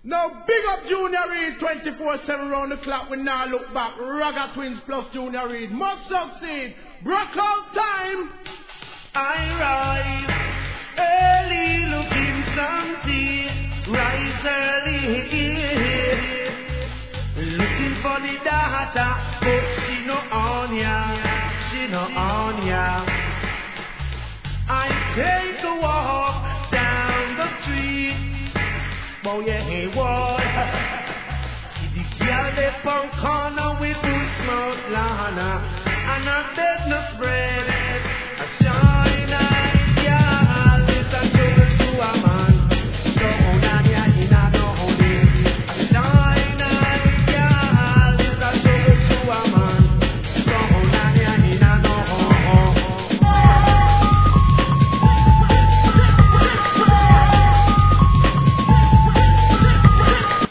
Now big up Junior Reid 24/7 round the clock. We now look back. Ragga Twins plus Junior Reid must succeed. Broke out time. I rise early looking something. Rise early looking for the data, but she no on ya. She no on ya. I take a walk down the street. Oh yeah, hey boy. The girl they punk corner with good smoke lana, and I beg no spread.